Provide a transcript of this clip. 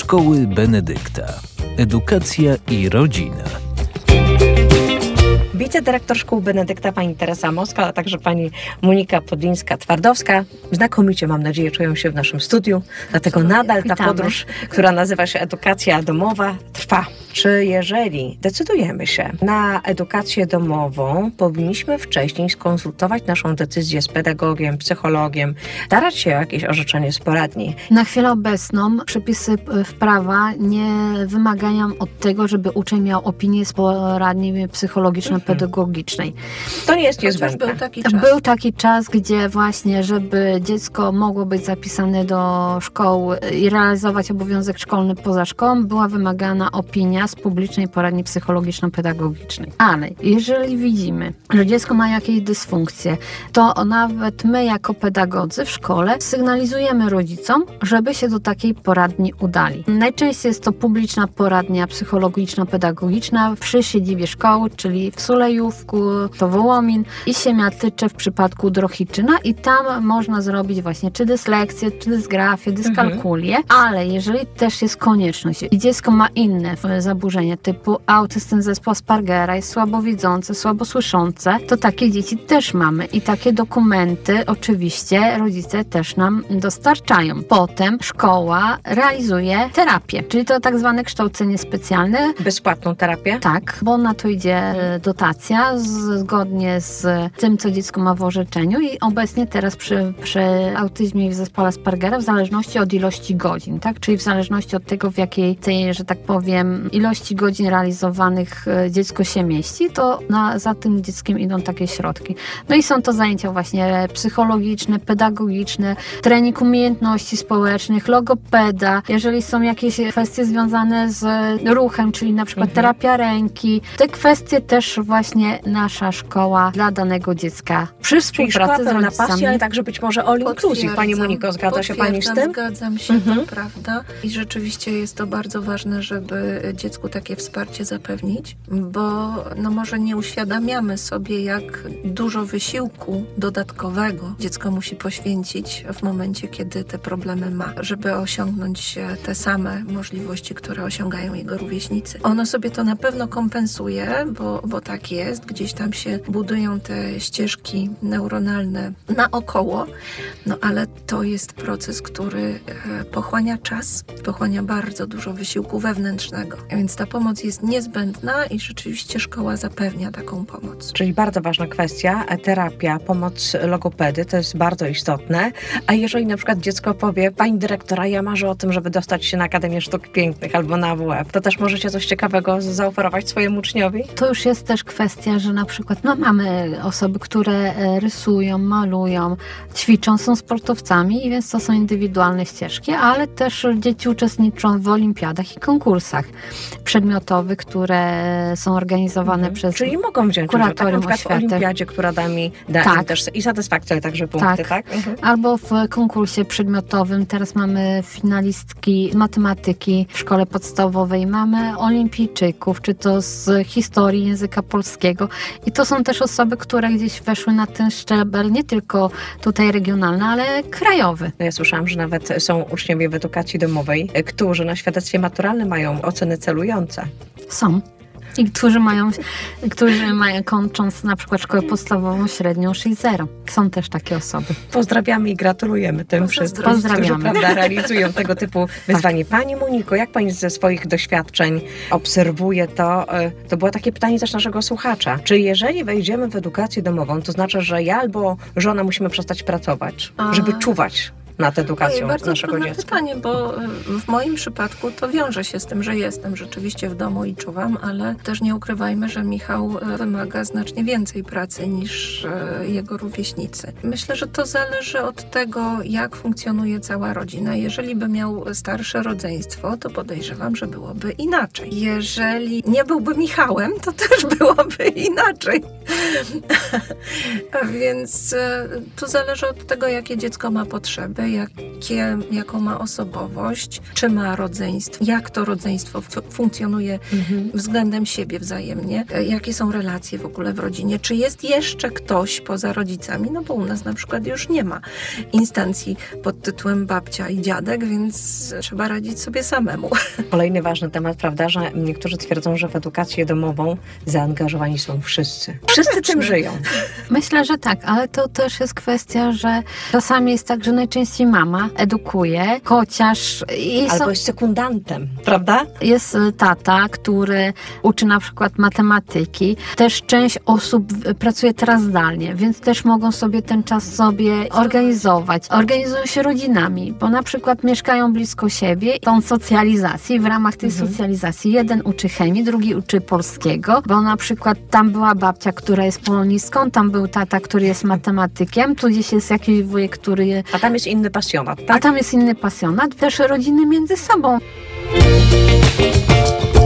Szkoły Benedykta. Edukacja i rodzina. Wicedyrektor Szkół Benedykta pani Teresa Moskal, a także pani Monika Podlińska-Twardowska. Znakomicie, mam nadzieję, czują się w naszym studiu. Dlatego nadal ta podróż, która nazywa się edukacja domowa, trwa. Czy jeżeli decydujemy się na edukację domową, powinniśmy wcześniej skonsultować naszą decyzję z pedagogiem, psychologiem, starać się o jakieś orzeczenie z poradni? Na chwilę obecną przepisy prawa nie wymagają od tego, żeby uczeń miał opinię z poradni psychologiczno-pedagogicznej. To nie jest niezbędne. Był taki czas, gdzie właśnie, żeby dziecko mogło być zapisane do szkoły i realizować obowiązek szkolny poza szkołą, była wymagana opinia z publicznej poradni psychologiczno-pedagogicznej. Ale jeżeli widzimy, że dziecko ma jakieś dysfunkcje, to nawet my jako pedagodzy w szkole sygnalizujemy rodzicom, żeby się do takiej poradni udali. Najczęściej jest to publiczna poradnia psychologiczno-pedagogiczna przy siedzibie szkoły, czyli w Sulejówku, to Wołomin i Siemiatycze w przypadku Drohiczyna i tam można zrobić właśnie czy dyslekcję, czy dysgrafię, dyskalkulię, ale jeżeli też jest konieczność i dziecko ma inne zaburzenia typu autyzm, zespół Aspergera, jest słabowidzące, słabosłyszące, to takie dzieci też mamy i takie dokumenty oczywiście rodzice też nam dostarczają. Potem szkoła realizuje terapię, czyli to tak zwane kształcenie specjalne. Bezpłatną terapię? Tak, bo na to idzie dotacja zgodnie z tym, co dziecko ma w orzeczeniu i obecnie teraz przy autyzmie i w zespole Aspergera w zależności od ilości godzin, tak? Czyli w zależności od tego, w jakiej tej, że tak powiem, ilości godzin realizowanych dziecko się mieści, to za tym dzieckiem idą takie środki. No i są to zajęcia właśnie psychologiczne, pedagogiczne, trening umiejętności społecznych, logopeda, jeżeli są jakieś kwestie związane z ruchem, czyli na przykład terapia ręki. Te kwestie też właśnie nasza szkoła dla danego dziecka przy współpracy z rodzicami. Pasji, ale także być może all inclusive. Pani Moniko, zgadza się Pani z tym? Zgadzam się, to prawda. I rzeczywiście jest to bardzo ważne, żeby dziecku takie wsparcie zapewnić, bo może nie uświadamiamy sobie, jak dużo wysiłku dodatkowego dziecko musi poświęcić w momencie, kiedy te problemy ma, żeby osiągnąć te same możliwości, które osiągają jego rówieśnicy. Ono sobie to na pewno kompensuje, bo tak jest, gdzieś tam się budują te ścieżki neuronalne naokoło, ale to jest proces, który pochłania czas, pochłania bardzo dużo wysiłku wewnętrznego, więc ta pomoc jest niezbędna i rzeczywiście szkoła zapewnia taką pomoc. Czyli bardzo ważna kwestia, terapia, pomoc logopedy, to jest bardzo istotne. A jeżeli na przykład dziecko powie, pani dyrektora, ja marzę o tym, żeby dostać się na Akademię Sztuk Pięknych albo na AWF, to też możecie coś ciekawego zaoferować swojemu uczniowi? To już jest też kwestia, że na przykład mamy osoby, które rysują, malują, ćwiczą, są sportowcami, więc to są indywidualne ścieżki, ale też dzieci uczestniczą w olimpiadach i konkursach przedmiotowych, które są organizowane przez Czyli mogą wziąć udział, tak? Na przykład w olimpiadzie, która da im też i satysfakcję, ale także punkty, tak? Albo w konkursie przedmiotowym. Teraz mamy finalistki z matematyki w szkole podstawowej, mamy olimpijczyków, czy to z historii języka polskiego i to są też osoby, które gdzieś weszły na ten szczebel, nie tylko tutaj regionalny, ale krajowy. Ja słyszałam, że nawet są uczniowie w edukacji domowej, którzy na świadectwie maturalnym mają oceny celujące. Są. I którzy mają kończąc na przykład szkołę podstawową, średnią 6.0. Są też takie osoby. Pozdrawiamy i gratulujemy tym wszystkim, którzy realizują tego typu wyzwanie. Pani Moniko, jak Pani ze swoich doświadczeń obserwuje to? To było takie pytanie też naszego słuchacza. Czy jeżeli wejdziemy w edukację domową, to znaczy, że ja albo żona musimy przestać pracować, żeby czuwać nad edukacją bardzo naszego trudne dziecka? pytanie, bo w moim przypadku to wiąże się z tym, że jestem rzeczywiście w domu i czuwam, ale też nie ukrywajmy, że Michał wymaga znacznie więcej pracy niż jego rówieśnicy. Myślę, że to zależy od tego, jak funkcjonuje cała rodzina. Jeżeli by miał starsze rodzeństwo, to podejrzewam, że byłoby inaczej. Jeżeli nie byłby Michałem, to też byłoby inaczej. Więc tu zależy od tego, jakie dziecko ma potrzeby, jaką ma osobowość, czy ma rodzeństwo, jak to rodzeństwo funkcjonuje względem siebie wzajemnie, jakie są relacje w ogóle w rodzinie, czy jest jeszcze ktoś poza rodzicami, no bo u nas na przykład już nie ma instancji pod tytułem babcia i dziadek, więc trzeba radzić sobie samemu. Kolejny ważny temat, prawda, że niektórzy twierdzą, że w edukację domową zaangażowani są wszyscy. Wszyscy tym żyją. Myślę, że tak, ale to też jest kwestia, że czasami jest tak, że najczęściej mama edukuje, chociaż... Albo jest sekundantem, prawda? Jest tata, który uczy na przykład matematyki. Też część osób pracuje teraz zdalnie, więc też mogą sobie ten czas organizować. Organizują się rodzinami, bo na przykład mieszkają blisko siebie. Są socjalizacji. W ramach tej socjalizacji jeden uczy chemii, drugi uczy polskiego, bo na przykład tam była babcia, która jest polonistką, tam był tata, który jest matematykiem, tu gdzieś jest jakiś wujek, który... A tam jest inny pasjonat, tak? A tam jest inny pasjonat. Też rodziny między sobą.